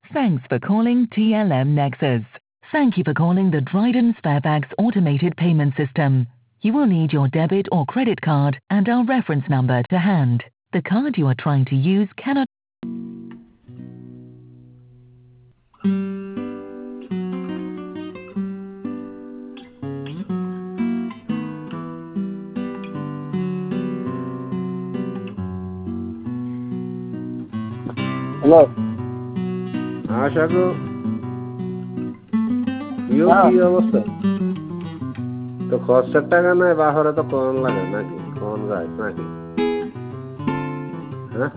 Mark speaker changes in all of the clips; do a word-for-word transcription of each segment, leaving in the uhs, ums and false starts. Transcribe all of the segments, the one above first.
Speaker 1: Thanks for calling T L M Nexus. Thank you for calling the Dryden Sparebags automated payment system. You will need your debit or credit card and our reference number to hand. The card you are trying to use cannot...
Speaker 2: Hello.
Speaker 3: আশাকো ইউ
Speaker 2: হ্যাঁ।
Speaker 3: কি অবস্থা? তো খরচের টাকা নাই বাহরে তো কোন লাগে নাকি কোন যায় নাকি? হ্যাঁ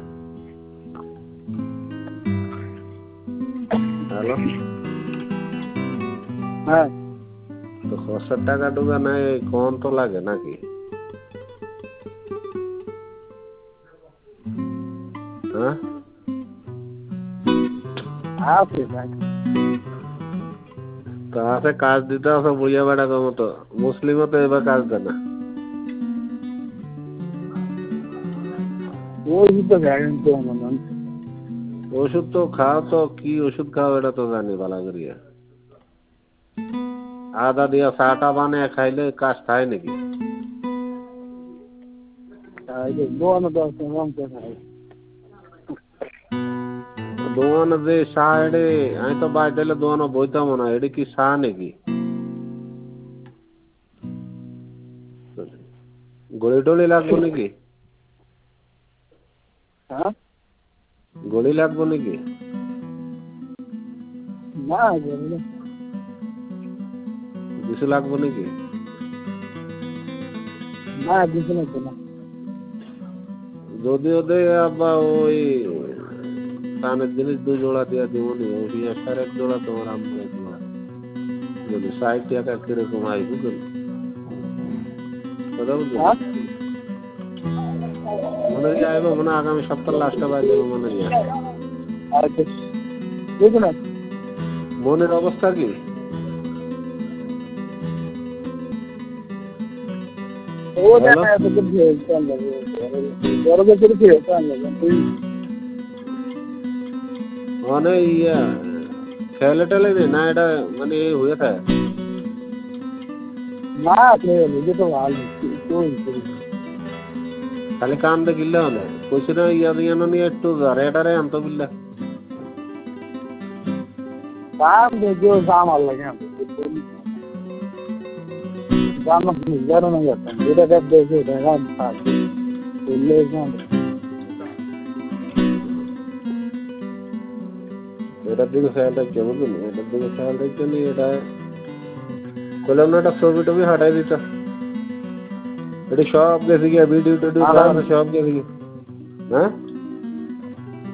Speaker 3: হ্যালো
Speaker 2: হ্যাঁ।
Speaker 3: তো খরচের টাকা টুকা নাই কোন তো লাগে নাকি? হ্যাঁ
Speaker 2: আছে ভাই।
Speaker 3: তা আছে কাজ দিতে আছে বুঝা বেড়া মতো মুসলিমও তো এবার কাজ দেয় না।
Speaker 2: ওই তো গ্যারেন্টি মনে
Speaker 3: ওষুধ তো খাও তো কি ওষুধ খাও এটা তো জানি ভালো করিয়া। আদা দিয়া চাটা বানিয়ে খাইলে কাজ খায় নাকি?
Speaker 2: দোয়ানো দশ রঙতে খাই
Speaker 3: দোয়ানো যে চা এডে আমি তো বাই দিলে দোয়ানো বইতাম না এডে কি চা নাকি? গড়ি টলি লাগবো নাকি?
Speaker 2: হ্যাঁ
Speaker 3: গড়ি লাগবো নাকি?
Speaker 2: না
Speaker 3: কিছু লাগবো নাকি?
Speaker 2: না কিছু না না
Speaker 3: যদি ওদের আবার ওই কানের জিনিস দুই জোড়া দিয়া দিব নি ওই একটার এক জোড়া তোমার আমার এক জোড়া যদি ষাট টাকা কিরকম আই বুঝলেন কথা বুঝলেন মনে হয় আইব মনে আগামী সপ্তাহ লাস্টে বাই দেবো মনে হয়।
Speaker 2: আচ্ছা দেখুন
Speaker 3: মনের অবস্থা কি? মানে ইয়া খেলে টেলে নেই না এটা মানে হয়ে থাকে
Speaker 2: না নিজে তো ভালো
Speaker 3: খালি কান দে গিল্লে হলে কইছিল ইয়া ইয়ানো নিয়ে একটু রে এটারে আনতো গিল্লা
Speaker 2: কাম দেখো কাম আর লাগে কাম জানো না যাচ্ছে এটা দেখ দেখে দেখা আছে বললে না
Speaker 3: এটার দিকে খেয়ালটা কেমন দিন এটার দিকে খেয়াল রেখে নি এটা বললাম না একটা ছবি টবি হাঁটাই দিত এটা সব গেছে গিয়া ভিডিও টিডিও সব গেছে গিয়া হ্যাঁ